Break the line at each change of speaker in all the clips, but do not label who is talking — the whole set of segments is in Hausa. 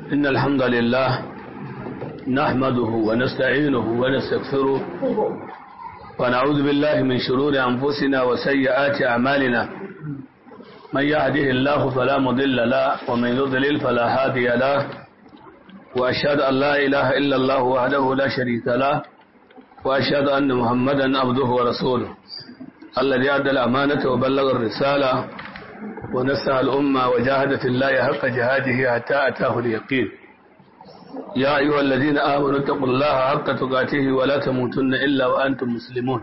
إن الحمد لله نحمده ونستعينه ونستغفره ونعوذ بالله من شرور أنفسنا وسيئات أعمالنا من يهده الله فلا مضل له ومن يضلل فلا هادي له وأشهد أن لا إله إلا الله وحده لا شريك له وأشهد أن محمدا عبده ورسوله الذي أدى الأمانة وبلغ الرسالة ونصح الأمة وجاهد في الله حق جهاده حتى أتاه اليقين يا أيها الذين آمنوا اتقوا الله حق تقاته ولا تموتن إلا وأنتم مسلمون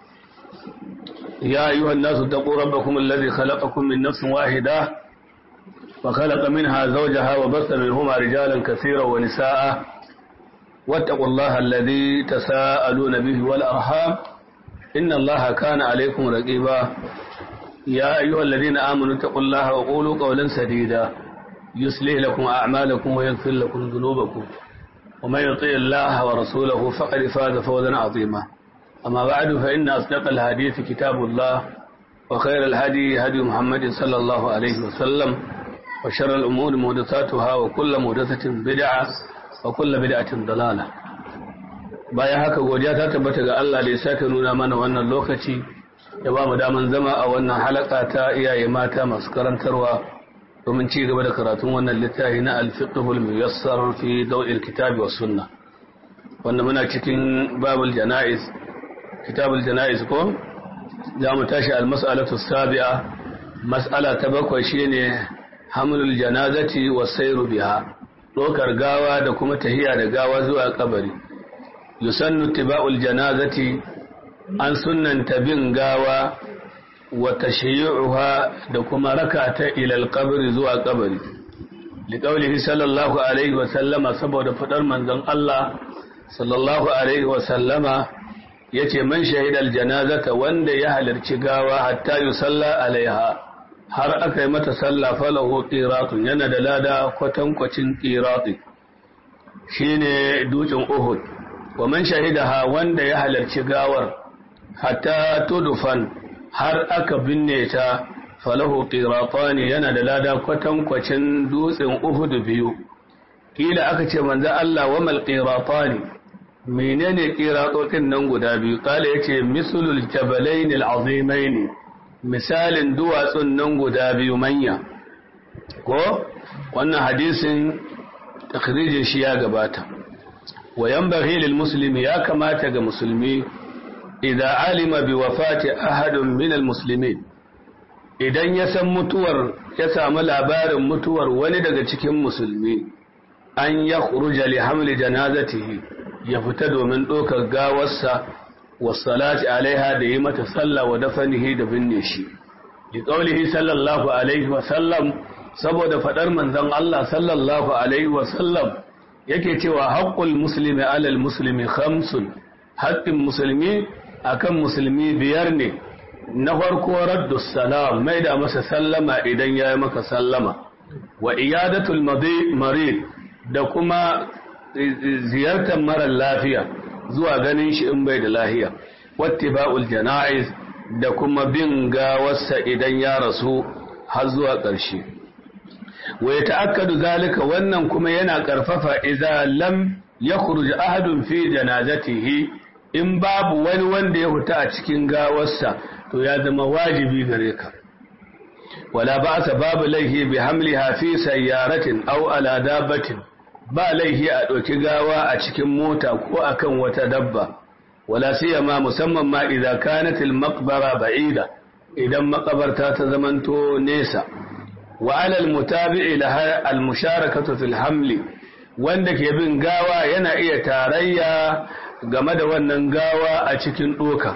يا أيها الناس اتقوا ربكم الذي خلقكم من نفس واحدة وخلق منها زوجها وبث منهما رجالا كثيرا ونساء واتقوا الله الذي تساءلون به والأرحام إن الله كان عليكم رقيبا يا أيها الذين آمنوا اتقوا الله وقولوا قولا سديدا يصلح لكم أعمالكم ويغفر لكم ذنوبكم ومن يطيع الله ورسوله فقد فاز فوزا عظيما أما بعد فإن أصدق الحديث كتاب الله وخير الهدي هدي محمد صلى الله عليه وسلم وشر الأمور محدثاتها وكل محدثة بدعة وكل بدعة ضلالة bayan haka godiya ta tabbata ga Allah da ya sake nuna mana wannan lokaci ya ba mu daman zama a wannan halaka ta iyaye mata masu karantarwa domin ci gaba da karatun wannan littafi na al-fiqhul muyassar fi daw'il kitabi was sunnah wanda muna cikin babul janaiz kitabul janaiz ko za mu tashi al-mas'alatu as-sabi'a mas'ala ta bakwai shine hamlul janazati was sayru biha dokar gawa da kuma tahiya da gawa zuwa kabari yusannu tiba'ul janazati an sunnanta bin gawa wa tashayyuha da kuma rakata ila al-qabr zuwa kabari liqaulihi sallallahu alaihi wa sallama saboda fadar manzon Allah sallallahu alaihi wa sallama yace man shahidal janazata wanda ya halarci gawa hatta yusalla alaiha har aka yi mata sallah falahu qiratun yana da lada kwatankwacin qirati shine dutsen Uhud wa man shahidaha wanda ya halarci gawar hatta tudfan har aka binne ta falahu qiratani yana da lada kwatankwacin dutsen Uhud biyu kila aka ce manzo Allah wa mal qiratani menene qiratotin nan guda biyu kala yace mislul jabalain al'azimain misalin duwatsun nan guda biyu manya ko wannan hadisin takhrijin shi ya gabata wa yanbaghi lil muslimi ya kamata ga musulmi idza alima bi wafati ahadun min al muslimin idan ya san mutuwar ya samu labarin mutuwar wani daga cikin musulmi an ya khuruja li hamli janazatihi ya fita domin ɗaukar gawarsa wasalati alaiha da yi mata sallah wa dafanihi da binne shi li qawlihi sallallahu alaihi wa sallam saboda fadar manzon Allah sallallahu alaihi wa sallam yake cewa haqqul muslimi alal muslimi khamsun haqqin musulmi akan musulmi biyar ne na farko raddus salam mai da masa sallama idan yayi maka sallama wa iyadatul marid da kuma ziyartar mara lafiya zuwa ganin shi in bai da lahiya wattiba'ul janaiz da kuma bin gawarsa idan ya rasu har zuwa ƙarshe wa yata'akkadu zalika wannan kuma yana karfafa idza lam yakhruj ahadun fi janazatihi in babu wani wanda ya huta a cikin gawarsa to ya zama wajibi gare ka wala ba'sa babu laihi bi hamliha fi sayyaratin aw ala dabbatin ba laihi a ɗauki gawa a cikin mota ko akan wata dabba wala siyama musamman ma idza kanat al maqbara ba'ida idan makabarta ta zamanto nesa wa ala al mutabi'i laha al musharakatu fil hamli wanda ke bin gawa yana iya tarayya game da wannan gawa a cikin doka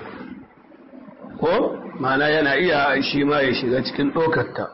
ko mana yana iya shi ma ya shiga cikin dokarta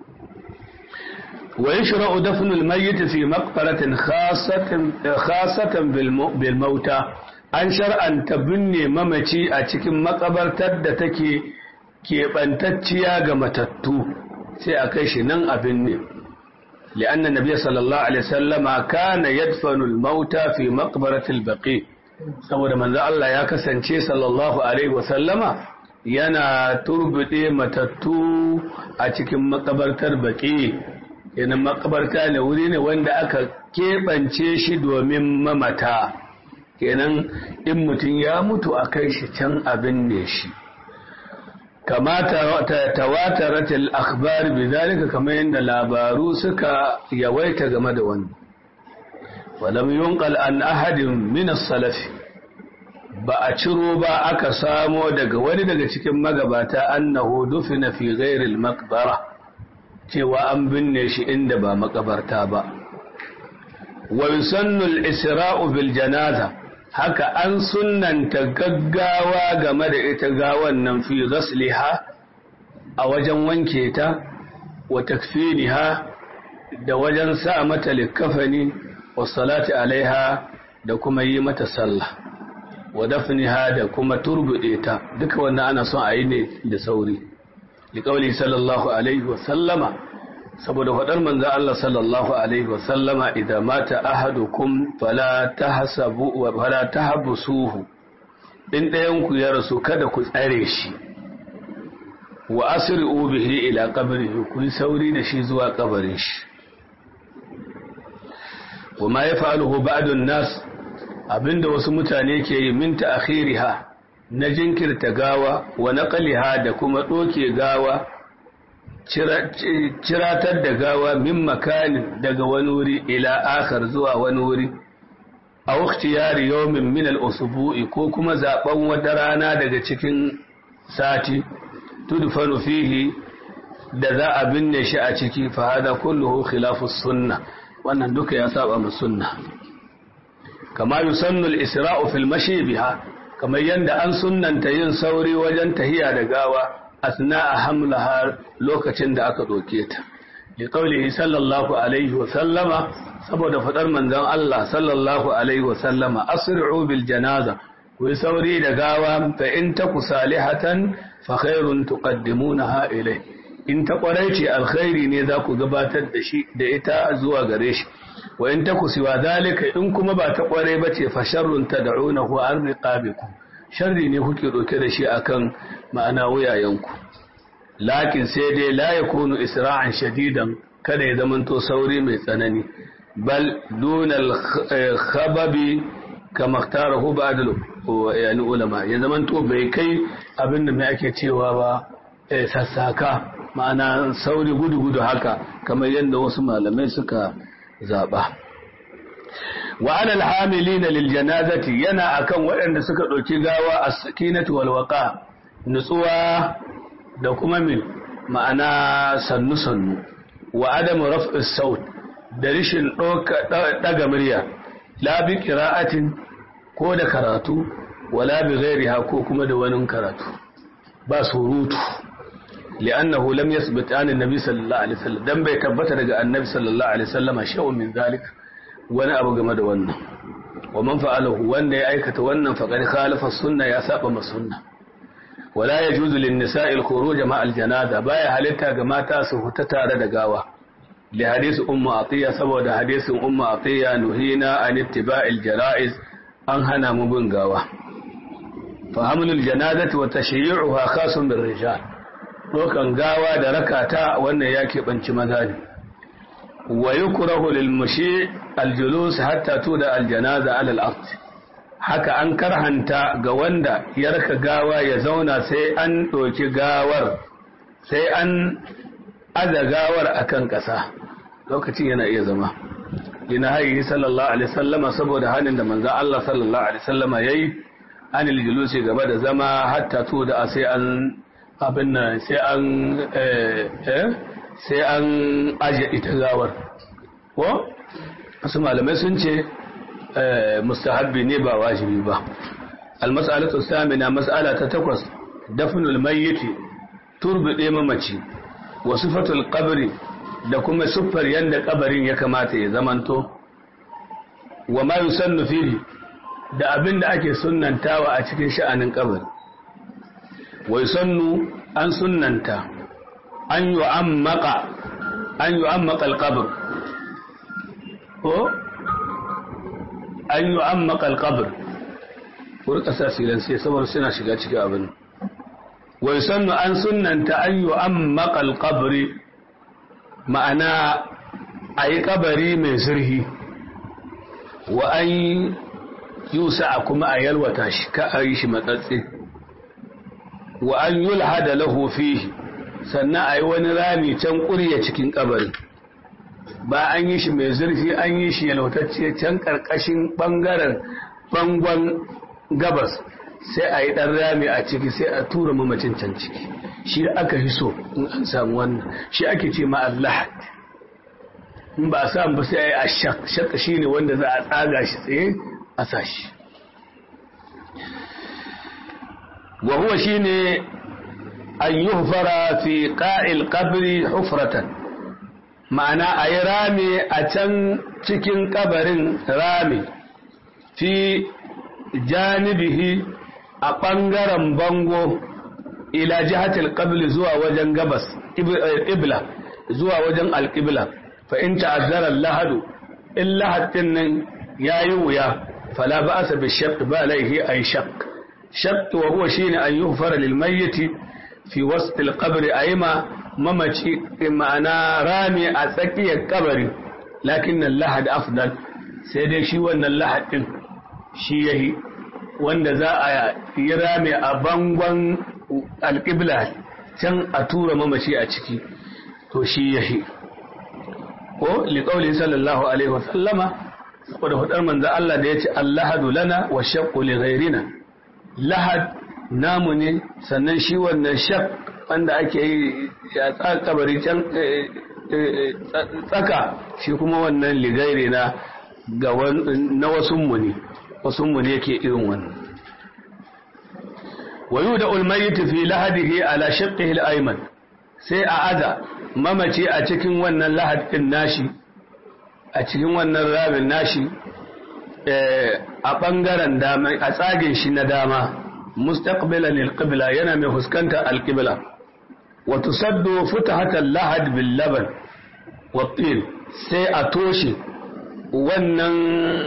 ويشرع دفن الميت في مقبرة خاصة بالموتى an shar'anta binne mamaci a cikin makabartar da take keɓantacciya ga matattu sai a kai shi nan a binne li'anna nabiyyi sallallahu alaihi wasallama kana yadfanu al-mauta fi maqbarati al-baqi saboda manzo Allah ya kasance sallallahu alaihi wasallama yana turbude matattu a cikin makabartar baqi kenan makabarta ne wuri ne wanda aka keɓance shi domin mamata, kenan in mutum ya mutu a kai shi can abin ne shi. kama tawataratil akhbar bidalika, kamar yadda labaru suka yawaita game da wannan. walam yunqal an ahadin min as-salaf, ba a ciro ba aka samo daga wani daga cikin magabata annahu dufina fi ghairi al-maqbara, cewa an binne shi inda ba makabarta ba. wa yusannu al-isra'u bil janaza, haka an sunnanta gaggawa game da ita gawan nan fi ghasliha, a wajen wanke ta, wa takfiniha, da wajen sa mata likafani, wa salati alaiha, da kuma yi mata sallah, wa dafniha, da kuma turbude ta. duka wannan ana son a yi ne da sauri, liqauli sallallahu alaihi wa sallama, saboda faɗar manzo Allah sallallahu alaihi wa sallama, idan mata ahadukum fala tahsabu wa fala tahbusuhu, in ɗayan ku ya rasu kada ku tsare shi, wa asri'u bihi ila qabrihi, ku sauri da shi zuwa kabarin shi. wa ma yaf'aluhu ba'du an-nas, abinda wasu mutane ke yi min ta'khiriha, na jinkirta gawa, wa naqliha, da kuma doke gawa, ciratar da gawa min makanin daga wani wuri ila akhar zuwa wani wuri, a ikhtiyari yawmin min al-usbu'i, ko kuma zaben wata rana daga cikin sati, tudfanu fihi, da za a binne shi a ciki. fa hada kulluhu khilafu sunnah, wannan duka ya saba mu sunna. kama yusannu al-isra'u fil mashi biha, kamar yanda an sunnanta yin sauri wajen tahiya da gawa asna'a hamlaha, lokacin da aka doke ta, li qawlihi sallallahu alaihi wa sallama, saboda fadar manzon Allah sallallahu alaihi wa sallama, asri'u bil janaza, ku sauri da gawa, fa in taku salihatan fa khairun tuqaddimunaha ilai, in ta kwarai ce alkhairi ne za ku gabatar da shi da ita zuwa gare shi, wa in taku siwa zalika, in kuma ba ta kwarai bace fa sharrun tad'unahu an riqabikum, sharri ne kuke doke da shi akan ma'ana wuyayenku. lakin sai dai la yakunu isra'an shadidan, kada ya zamanto sauri mai tsanani, bal dunal khababi kama ikhtarahu ba'd yani ulama, ya zamanto bai kai abinda mai ake cewa ba sassaka, ma'ana sauri gudu haka, kamar yadda wasu malamai suka zaba. wa alal hamilina lil janazati, yana akan waɗanda suka ɗauki gawa as-sakinatu wal waqa, nutsuwa da kuma min ma'ana sannu wa adamu raf'is saut, da rishin daga murya, la bi qira'atin, ko da karatu, wala bi ghairiha, ko kuma da wani karatu, ba surutu. li'annahu lam yathbut an annabi sallallahu alaihi wasallam, dan bai tabbata daga annabi sallallahu alaihi wasallam shay'un min zalika, wani abu game da wannan. wa man fa'alahu, wanda ya aikata wannan, faqad khalafa sunna, ya saba ma sunna. wala yajuzu lin nisa'i al-khuruj ma'a al-janaza, baya halitta ga mata su huta tare da gawa, li hadisi ummu atiya, saboda hadisin ummu atiya, nuhina an ittiba'il jara'iz, an hana mu bin gawa. fa hamlul janazati wa tashyi'uha khasun bir rijal, dokan gawa da rakata wannan ya keɓanci maza ne. wa yukrahu lil mushi al-julus hatta tuda al-janaza ala al-ard, haka an karhanta ga wanda ya raka gawa ya zauna sai an ɗauki gawar, sai an aza gawar akan ƙasa, lokacin yana iya zama. ina hayi sallallahu alaihi sallama, saboda hanin da manzo Allah sallallahu alaihi sallama yayi anil julusi gaba da zama, hatta tuda sai an abin nan, sai an aje ita gawar. ko wasu malamai sun ce mustahabbi ne ba wajibi ba. al-mas'alatu samina, mas'ala ta 8, dafnul mayyiti, turbide mamaci, wa sifatul qabri, da kuma siffar yanda kabarin ya kamata ya zamanto, wa ma yusannu fihi, da abin da ake sunnantawa a cikin sha'anin kabari. wa yusannu, an sunnanta an yu'ammaqa al-qabr, ko an yu'ammaqa al-qabr, ko rika sa silan sai saboda suna shiga cikin abin. wa yusannu, an sunnanta an yu'ammaqa al-qabr, ma'ana a yi kabari mai zurhi wa an yusa kuma a yalwata shi ka a yi shi matsatsi wa an yulhada lahu fihi sannan a yi wani rami can ƙurya cikin kabari ba an yi shi mai zurfi an yi shi yalwatacce can ƙarƙashin ɓangaren bangon gabas sai a yi ɗan rami a ciki sai a tura mamacin can ciki shi aka fi so in an samu wannan shi ake ce ma Allah in ba a samu ba sai a yi a shakka shi ne wanda za a tsaga shi tsaye a sashi wa huwa shi ne an yi hufara fi ƙa'il ƙabri hufratan ma'ana a yi rami a can cikin ƙabarin rami fi janibihi a ɓangaren bango ila jihatil qabli zuwa wajen gabas qibla zuwa wajen alqibla fa in ta'azzara lahadu in lahadin nan yayi wuya fala ba'sa bi shaqq ba laihi ay shaqq shaqq wa huwa shine an yughfara lil mayyit fi wasf al qabr ayma mamaci ma'ana rami a tsakiyar kabari lakin al lahad afdal sai dai shi wannan lahadin shi yahi wanda za a yi rami a bangon alƙibla can a tura mamaci a ciki to shi yahi ko liƙauli sallallahu alaihi wasallama saboda hudar manzo Allah da yace allahadu lana wa shaqqu li ghayrina lahad namu ne sannan shi wannan shaq wanda ake yi ya kabari can tsaka shi kuma wannan li ghayrina ga na wasunmu ne yake irin wannan ويودع الميت في لحده على شقه الأيمن sai a aza mamaci a cikin wannan lahadin nashi a cikin wannan rabin nashi a ɓangaren dama a tsagin shi na dama mustaqbilan alqibla yana mai fuskanta alqibla wa tusaddu futahatan lahad bil laban wa tin sai a toshe wannan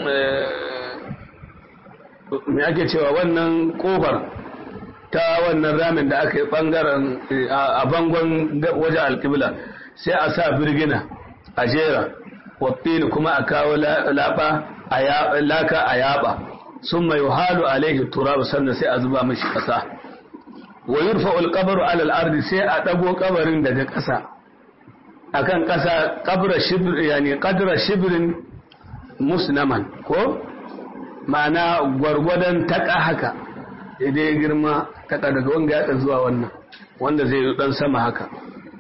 me ake cewa wannan kofar ta wannan ramin da aka yi bangaren a bangon waje alƙibla sai a sa birgina a jera wattini kuma a kawo laka a yaba sun mai halu alaihi turabu sannan sai a zuba mashi ƙasa wa yurfa alƙabaru alal ardi sai a ɗago ƙabarin daga ƙasa akan ƙasa ƙabra shibir yani ƙadra shibirin musnaman ko ma'ana gwargwadon taƙa haka idan ya girma taƙa daga wanga ya zuwa wannan wanda zai yi ɗan sama haka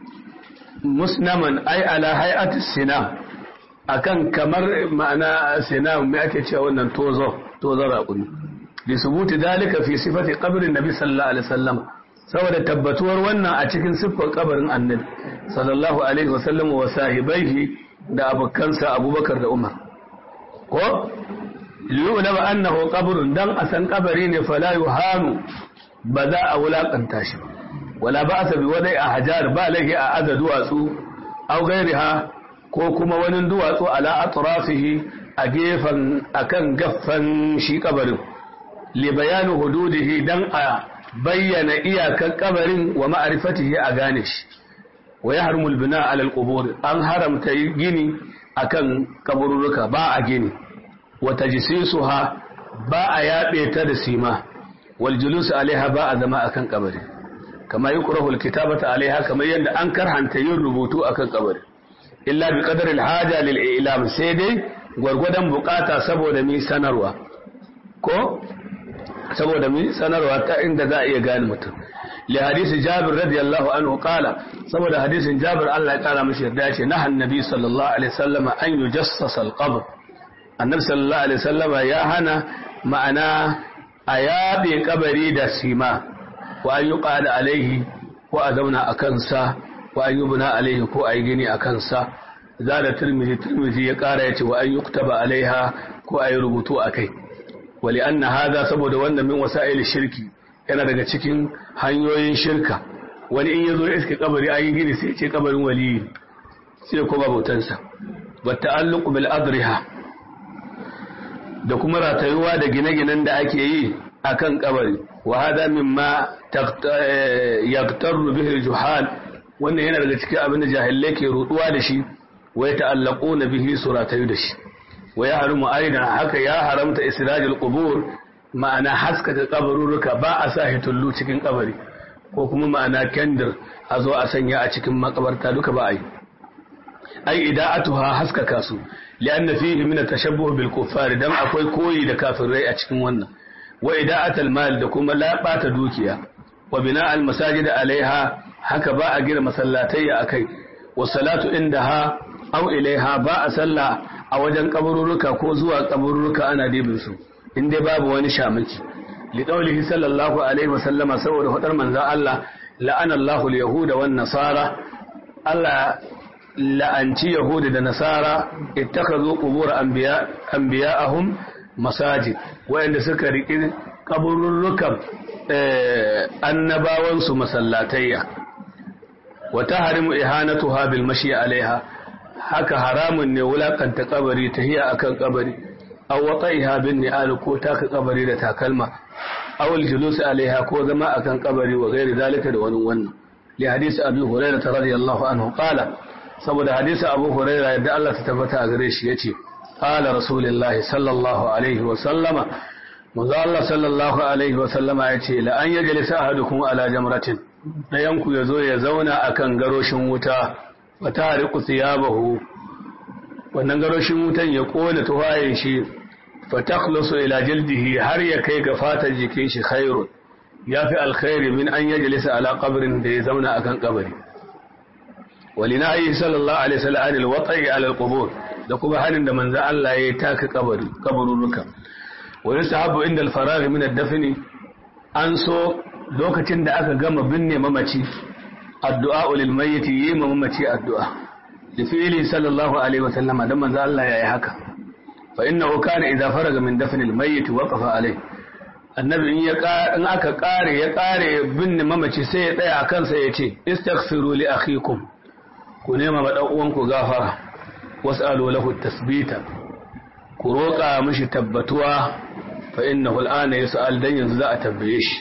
musnaman ai ala hay'ati sinam akan kamar ma'ana sinam me ake cewa wannan tozo raƙumi li subuti dalika fi sifati qabrin nabi sallallahu alaihi wasallam saboda tabbatuwar wannan a cikin siffar kabarin annabi sallallahu alaihi wasallam wa sahibaihi da abokansa abubakar da umar ko liyulama annahu qabrun dan asan kabari ne fala yuhanu ba za a wulakanta shi wala ba'sa bi wadai ahjar ba lahi a aza duwatsu aw gairiha ko kuma wani duwatsu ala atrafihi a gefen akan gaffan shi kabarin li bayanu hududihi dan a bayyana iyakar kabarin wa ma'rifatihi a gane shi wa yahrumul bina ala alqubur an haramta gini akan kaburruka ba a gini wa tajsisuha ba a yabe ta da sima wal julus alaiha ba a zama akan kabari kama yukrahu alkitabata alaiha kamar yadda an karhanta yin rubutu akan kabari illa bi qadri alhaja lil i'lam sai dai gwargwadon bukata saboda mi sanarwa ko saboda mi sanarwa ta inda za a iya gane mutum li hadisi jabir radiyallahu anhu qala saboda hadisin jabir Allah ya kara mishi yarda yace nahan nabi sallallahu alaihi wasallam an yujassasa alqabr annabi sallallahu alaihi wasallam ya hana ma'ana a yabe kabari da sima wa an yuqada alaihi ko a zauna akan sa wa an yubna alaihi ko a yi gini akan sa zada tirmidhi ya kara yace wa an yuktaba alaiha ko a yi rubutu akai wali anna hada saboda wannan min wasa'il shirki yana daga cikin hanyoyin shirka wani in yazo iska kabari ayi gini sai ce kabarin wali sai kuma bautansa wa ta'alluq bil adriha da kuma ratayuwa da gine-ginen da ake yi akan kabari wa hada mimma yaqtaru bihi al-juhal wannan yana daga cikin abin da jahilai ke ruduwa da shi wa yata'allaquna bihi suratayu da shi wa yahrumu aidan haka ya haramta israjul qubur ma'ana haskaka kabaruruka ba a sa hitullu cikin kabari ko kuma ma'ana kendir a zo a sanya a cikin makabarta duka ba a yi ai ida'atuha haskaka su li'anna fihi min at-tashabbuh bil kuffar dan akwai koyi da kafirai a cikin wannan wa ida'atul mal da kuma labata dukiya wa bina'al masajid alaiha haka ba a gina masallatai akai wa salatu indaha aw ilaiha ba a salla a wajen kabururuka ko zuwa kabururuka ana dibin su inda babu wani shamaki li qawlihi sallallahu alaihi wa sallama saboda hadar manzo Allah la'ana Allahu al-yahuda wan nasara Allah la'anci yahudi da nasara ittakhadhu qubur anbiya'ahum masajid wa'anda suka riki kaburrukan annabawan su masallatayya wa tahrimu ihanatuha bil mashi alaiha haka haramun ne wulakanta kabari tahiya akan kabari aw wata'iha bin ni'al ko taka kabari da takalma aw al julus alaiha ko zama akan kabari wa gairi zalika da wani wannan li hadisi abi hurairah radiyallahu anhu qala saboda hadisi abu hurairah yadda Allah ta tabbata a gare shi yace qala rasulullahi sallallahu alaihi wa sallama manzo Allah sallallahu alaihi wa sallama yace la an yajlisa ahadukum ala jamratin dayanku yazo ya zauna akan garoshin wuta wa tariqu thiyabahu wannan garoshin wutan ya kona tuwayen shi fa takhlasu ila jildihi har ya kai ga fatar jikin shi khairun yafi alkhairi min an yajlisa ala qabrin da ya zauna akan kabari ولنهيه صلى الله عليه وسلم عن الوطئ على القبور da kuma hanin da manzo Allah ya taka kabururuka wa yusahabu inda al-faragh min ad-dafn an so lokacin da aka gama binne mamaci addu'a lil mayyit yi mamaci addu'a da fi'ili sallallahu alaihi wa sallama dan manzo Allah yayi haka fa innahu kana idza faraga min dafn al-mayyit waqafa alaihi annabi in aka kare binne mamaci sai ya tsaya akan sa yace istaghfiru li akhikum ku nema ma dan uwanku gafara was'alu lahu tasbita ku roƙa mishi tabbatuwa fa innahu al'ana yas'al dan yanzu za a tabbaye shi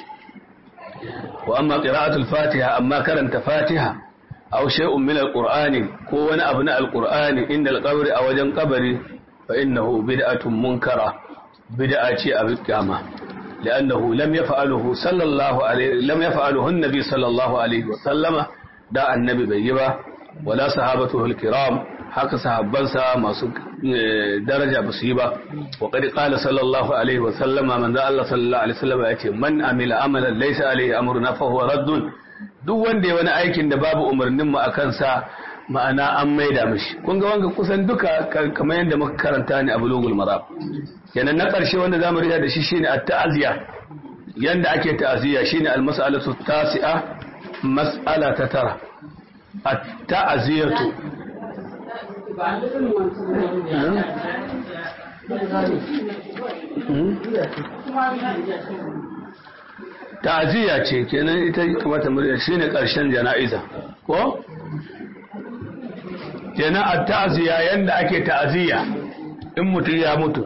wa amma qira'atul fatiha amma karanta fatiha aw shay'un min al-qur'ani ko wani abu na al-qur'ani inda al-qabri a wajen kabari fa innahu bid'atun munkara bid'a ce a bikama لأنه لم يفعله صلى الله عليه لم يفعله النبي صلى الله عليه وسلم دا النبي بيبا ولا صحابته الكرام haka sahabbansa masu daraja ba su yi ba wa qad qala sallallahu alaihi wa sallama manzo Allah sallallahu alaihi wasallam yace man amila amalan laysa alaihi amruna fa huwa raddun duk wanda ya wani aikin da babu umarnin mu akan sa ma'ana an maida mishi kun ga wanga kusan duka kamar yadda muka karanta ne a bulugul marab kenan na karshe wanda zamu rida da shi shine at-ta'ziya yanda ake ta'ziya shine al-mas'alatu at-tasi'a mas'ala ta tara at-ta'ziyatu ta'ziya ce kenan ita kamata murya shine karshen jana'iza ko kenan at-ta'ziya yanda ake ta'ziya in mutum ya mutu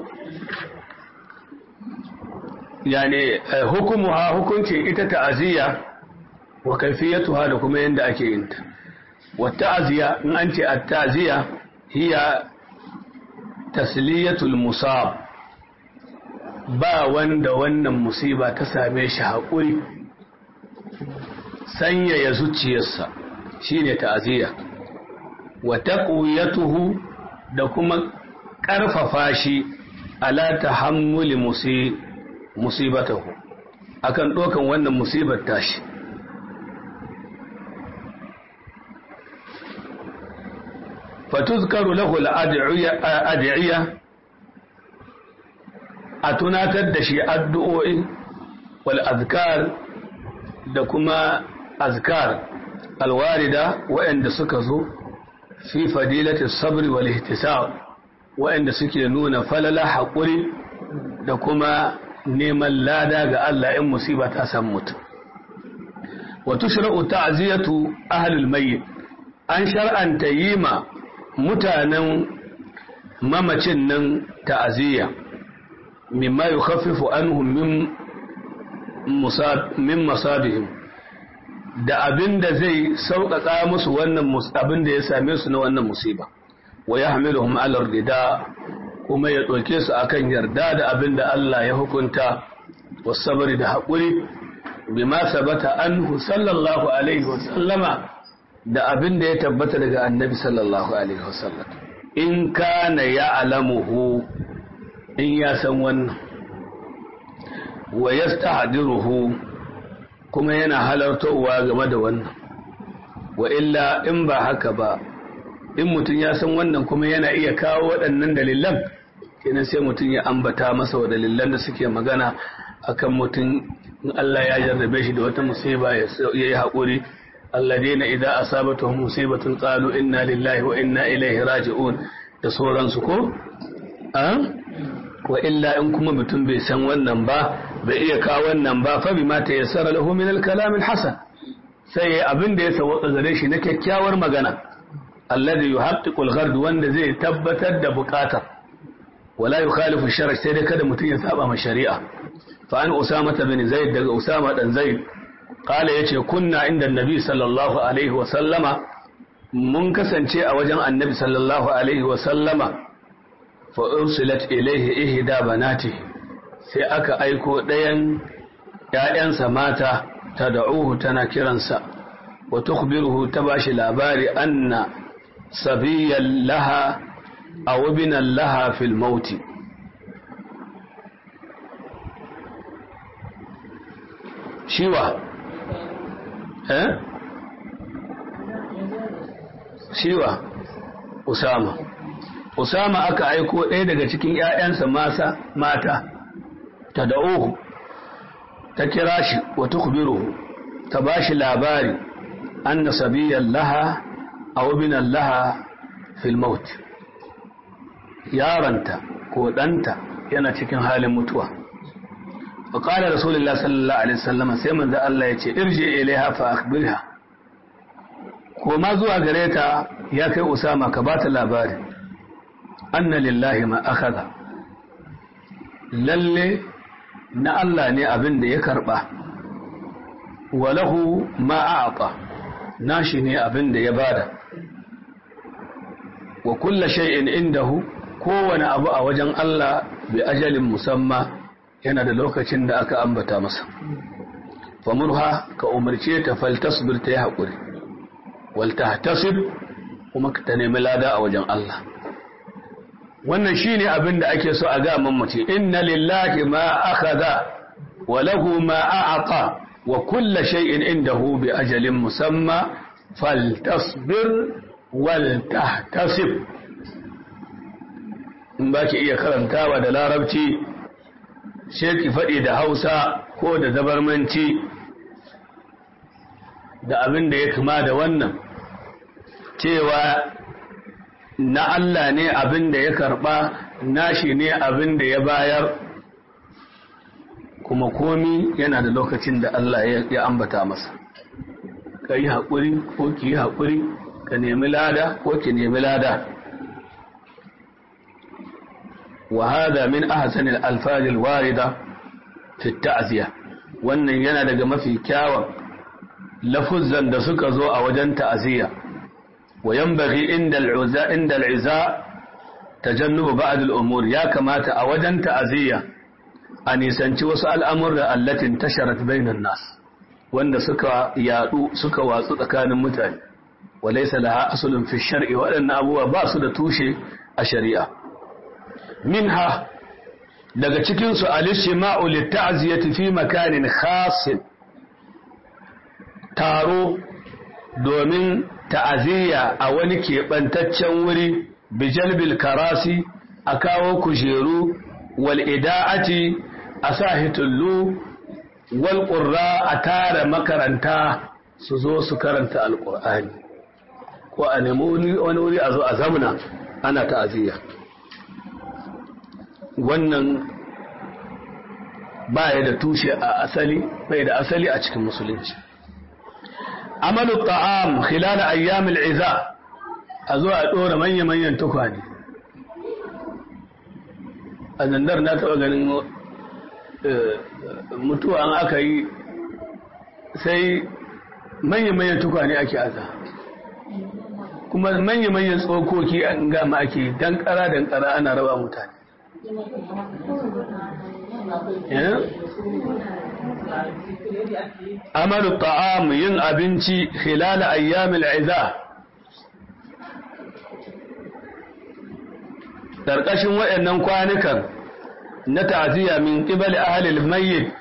yani hukumuha hukunci ita ta'ziya wa kayfiyatuha da kuma yanda ake yin ta wa ta'ziya in an ce at-ta'ziya hiya tasliyatul musab ba wanda wannan musiba ta same shi haƙuri sanyaya zuciyarsa shine ta'ziya wa taqwiyatuhu da kuma ƙarfafa shi ala tahammuli musibatahu akan dokan wannan musibar tashi fatuzkaru lahu al-ad'iya a tunatar da shi addu'o'i wal azkar da kuma azkar alwarida waɗanda suka zo fi fadilati sabri wal ihtisab waɗanda suke nuna falala haƙuri da kuma neman lada ga Allah in musiba ta samu mutum wa tushra'u ta'ziyatu ahlul mayyit an shar'anta yima mutanen mamacin nan ta'ziya mimma yukhaffifu anhum min masabihim da abinda zai sauƙaƙa musu wannan abin da ya same su na wannan musiba wa yahmiluhum ala ar-rida kuma ya ɗauke su akan yarda da abin da Allah ya hukunta wasabari da haƙuri bima sabata anhu sallallahu alaihi wasallama da abin da ya tabbata daga annabi sallallahu alaihi wasallam in kana ya'lamuhu in ya san wannan wa yastahdiruhu kuma yana halartowa game da wannan wa illa in ba haka ba in mutum ya san wannan kuma yana iya kawo waɗannan dalilan kenan sai mutum ya ambata masa wa dalilan da suke magana akan mutum in Allah ya jarrabe shi da wata musiba ya yi haƙuri alladina idza asabatuhum musibatun qalu inna lillahi wa inna ilaihi raji'un da sauransu ko wa illa in kuma mutum bai san wannan ba bai iya kawo wannan ba fa bima tayassara lahu min al-kalam al-hasan sai abin da ya sawaka gare shi na kyakkyawar magana alladhi yuhaqqiqu al-ghard wanda zai tabbatar da buƙatar wala yukhalifu ash-shar' sai dai kada mutum ya saba ma shari'a fa an usama bin zaid daga usama dan zaid qala yace kunna inda annabi sallallahu alaihi wa sallama mun kasance a wajen annabi sallallahu alaihi wa sallama fa ursilat ilayhi ihda banati sai aka aiko ɗayan ƴaƴansa mata tad'uhu tana kiransa wa tukhbiruhu tabashi labari anna sabiyan laha aw binan laha fil mauti shiwa shiwa Usama aka aiko ɗaya daga cikin ‘ya'yansa mata ta da'uhu ta kira shi wa tukbiruhu ta ba shi labari an na sabiyan laha a wabinan laha filmaut yaranta ko ɗanta yana cikin halin mutuwa faƙalar rasulullah sallallahu alaihi wasallam sai manzo Allah ya ce irji ilaiha fa akhbirha ko ma zuwa gare ta ya kai Usama ka bata labari anna lillahi ma akhadha lalle na Allah ne abin da ya karba wa lahu ma a'ta nashi ne abin da ya bada wa kullu shay'in indahu kowane abu a wajen Allah bi ajalin musamma yana da lokacin da aka ambata masa famurha ka umarce ta faltasbir ta yi haƙuri wal tahtasib kuma ta nemi lada a wajen Allah wannan shine abin da ake so a ga mamaci inna lillahi ma akhadha wa lahu ma a'ata wa kullu shay'in indahu bi ajalin musamma faltasbir wal tahtasib in baki iya karantawa da larabci sai ki faɗi da Hausa ko da zabarmanci da abin da ya kama da wannan cewa na Allah ne abin da ya karɓa nashi ne abin da ya bayar kuma komi yana da lokacin da Allah ya ambata masa ka yi haƙuri ko ki yi haƙuri ka nemi lada ko ki nemi lada وهذا من أحسن الألفاظ الواردة في التعزية wannan yana daga mafi kyawun lafuzzan da suka zo a wajen ta'aziyya wa yanbaghi inda al'iza tajannubu ba'd al'umur ya kamata a wajen ta'aziyya a nisanci wasu al'amurra allatin tasharat bainan nas wanda suka yadu suka watsu tsakanin mutane wa laysa laha aslun fi shar'i waɗannan abubuwa ba su da tushe a shari'a minha daga cikinsu al-ishma'u lit-ta'ziyati fi makanin khasin taro domin ta'aziyya a wani keɓantaccen wuri bijalbil karasi a kawo kujeru wal ida'ati a sa hitullu wal qurra a tara makaranta su zo su karanta alqur'ani ko a nemi wani wuri a zo a zamna ana ta'aziyya wannan baya da tushe a asali bai da asali a cikin musulunci amalu ta'am khilal ayyam al'iza a zo a dora manyan tukwane a zandar na taba ganin mutuwa an aka yi sai manyan tukwane ake aza kuma manya-manyan tsokoki an gama ake dankara ana raba mutane amalu ta'am yin abinci khilal ayyamil iza karkashin waɗannan kwanukan na ta'ziya min qibali ahli al-mayyit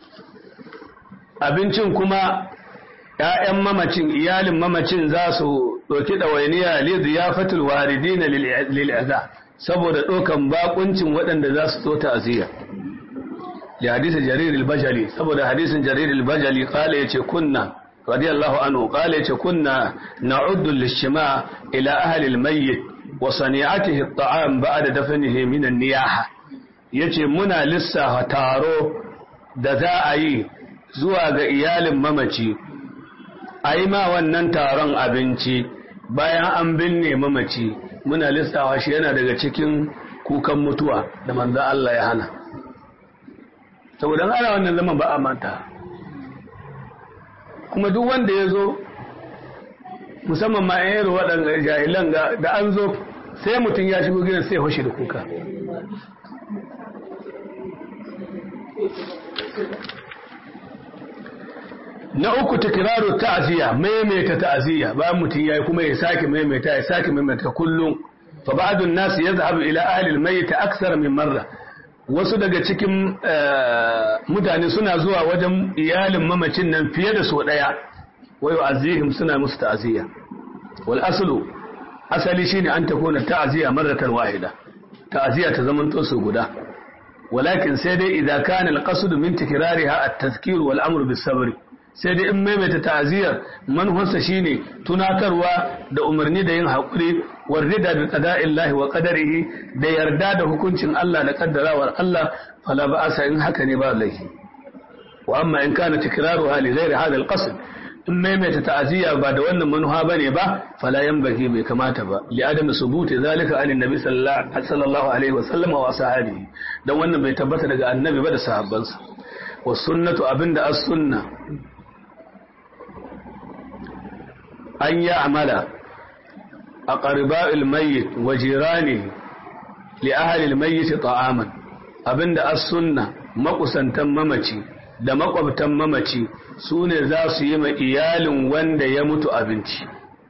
abincin kuma ‘ya'yan mamacin iyalin mamacin za su ɗauki ɗawainiya li ziyafatul waridina lil'aza saboda ɗaukan bakuncin waɗanda za su zo ta'aziyya li hadisin jarir al-bajali saboda hadisin jarir al-bajali qala yace kunna radiyallahu anhu qala yace kunna na'uddu lishma ila ahli al-mayyit wa sani'atihi at-ta'am ba'da dafnihi min an-niyaha yace muna lissafa taro da za a yi zuwa ga iyalin mamaci a yi ma wannan taron abinci bayan an binne mamaci muna lissawa shi yana daga cikin kukan mutuwa da manzan Allah ya hana saboda ana wannan zaman ba a manta kuma duk wanda ya zo musamman ma yan yaro waɗanda jahilan da an zo sai mutum ya shigo gidan sai hoshi da kuka na uku tikiraru ta'ziya maimaita ta'ziya bayan mutum yayi kuma ya sake maimaita kullum fa ba'du an-nas yadhhabu ila ahli al-mayyit akthar min marra wasu daga cikin mutane suna zuwa wajen iyalin mamacin nan fiye da so daya wa yu'azzihim suna musu ta'ziya wal aslu asali shine an takuna ta'ziya marratan wahida ta'ziya ta zaman to so guda walakin sai dai idan kana al-qasd min tikrariha at-tadhkir wal amru bis-sabr sai dai in maimaita ta'aziyar manufarsa shine tunatarwa da umarni da yin haƙuri warrida da qada'illahi wa qadarihi da yarda da hukuncin Allah da kaddarawar Allah fala ba'asa in haka ne ba laifi wa amma in kana tikraruha li ghairi hadha al-qasd in maimaita ta'aziyya ba da wannan manufa bane ba fala yanbaghi bai kamata ba li adam subuti zalika an annabi sallallahu alaihi wa sallam wa ashabihi dan wannan bai tabbata daga annabi ba da sahabbansa wa sunnatu abinda as-sunna أن يعمل أقرباء الميت وجيرانه لأهل الميت طعاما أبند السنة مقسن تممتي da makwabtan mamaci su ne za su yi ma iyalin wanda ya mutu abinci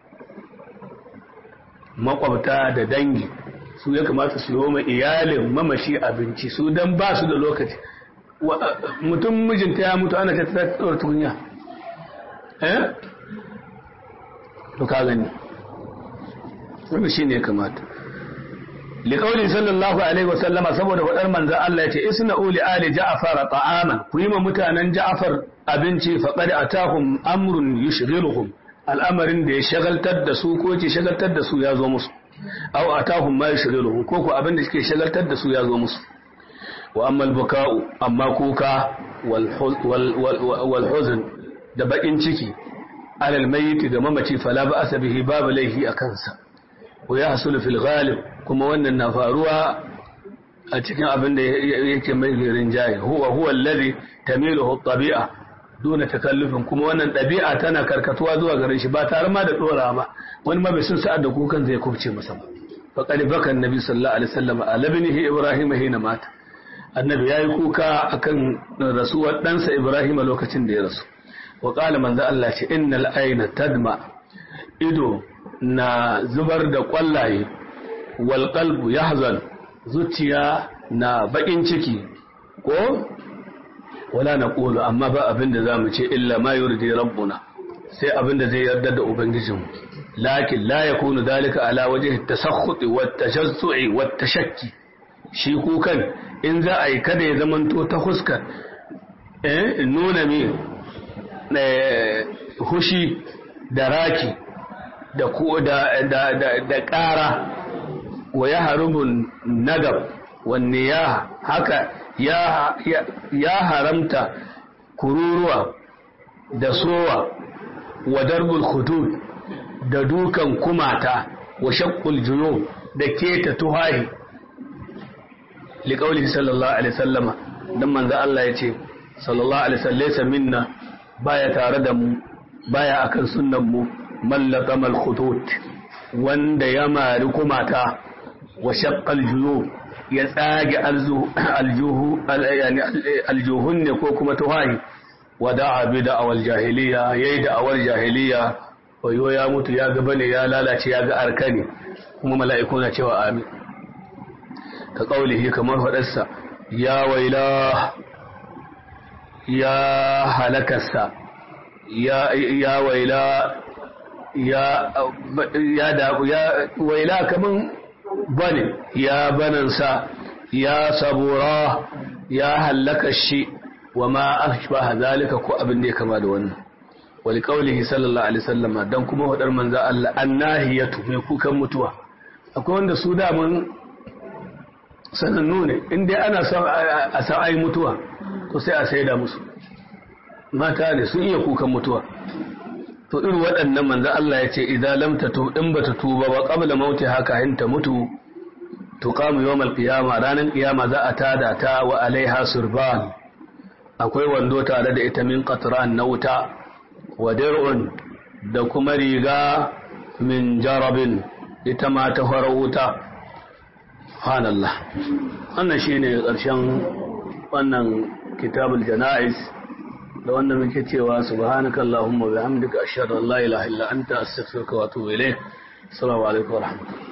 makwabta da dangi su ya kamata su yi ma iyalin mamaci abinci su dan ba su da lokaci mutum mijinta ya mutu ana ta tsawar tukunya to ka gani wannan shine ya kamata liqauli sallallahu alaihi wasallama saboda fadar manzon Allah yace isna'u li ali ja'far ta'aman ku yi ma mutanen ja'far abinci faqad atahum amrun yushghiluhum al'amarin da ya shagaltar da su ko ke shagaltar da su ya zo musu aw atahum ma yushghiluhum ko ko abin da yake shagaltar da su ya zo musu wa amma al-buka'u amma kuka wal huzn da bakin ciki alal mayyit da mamaci fala ba'asa bihi babu laihi a kansa wa yahsulu fil ghalib kuma wannan na faruwa a cikin abin da yake mai rinjaye huwa alladhi tamiluhu at-tabi'a duna takallufin kuma wannan ɗabi'a tana karkatuwa zuwa gare shi ba tare ma da dora ba wani ma bai sun sa'ad da kukan zai kubce masa ba fa qad baka annabi sallallahu alaihi wasallam ala ibnihi ibrahim hina mata annabi yayi kuka akan rasuwar ɗansa ibrahim lokacin da ya rasu wa qala manzo Allah ce innal ayna tadma ido na zubar da kwallaye wal qalbu yahzan zuciya na bakin ciki ko wala naqulu amma ba abinda zamu ce illa ma yurdi rabbuna sai abinda zai yarda da ubangijinmu lakin la yakunu dalika ala wajhi at-tasakhut wa at-tajazzu'i wa at-tashakki shi kukan in za a yi kada ya zamanto ta huskar nuna mi hushi da raki da ƙara wa ya harubun nagab wanne ya haka ya haramta kururuwa da sowa wa darbul hudud da dukan kumata wa shaqqul junub da keta tuhahi liqaulihi sallallahu alaihi wasallama dan manzo Allah yace sallallahu alaihi wasallam laysa minna baya tare da mu baya akan sunnan mu mallaqamal khutut wanda ya mari kumata wa shaqqal juyub ya tsage aljuhun ne ko kuma tuhahi wa da'a bi da'awal jahiliya yayi da'awar jahiliya wayo ya mutu ya ga bane ya lalace ya ga arkani kuma mala'iku na cewa amin ka kaulihi kamar fadarsa ya waila ya halakarsa ya waila ya waila kaman bane ya banansa ya sabura ya halaka shi wa ma ashbaha zalika ko abin da ya kama da wannan wali qaulihi sallallahu alaihi wasallam dan kuma wadar manzo Allah annahiyatu mai kukan mutuwa akwai wanda su da mun sanannu ne in dai ana son a san ai mutuwa to sai a saida musu mata ne sun iya kukan mutuwa to irin waɗannan manzo Allah ya ce idan lam tatu in bata tuba ba qabla mauti haka hinta mutu tuqamu yawmal qiyama ranan qiyama za a tada ta wa alaiha surban akwai wando tare da ita min qatran na wuta wa dir'un da kuma riga min jarabin ita ma ta fara wuta subhanallah wannan shine ƙarshen wannan kitabul janaiz da wanda muke cewa subhanakallahumma wa bihamdika ashhadu an la ilaha illa anta astaghfiruka wa atubu ilayk assalamu alaikum wa rahmatullahi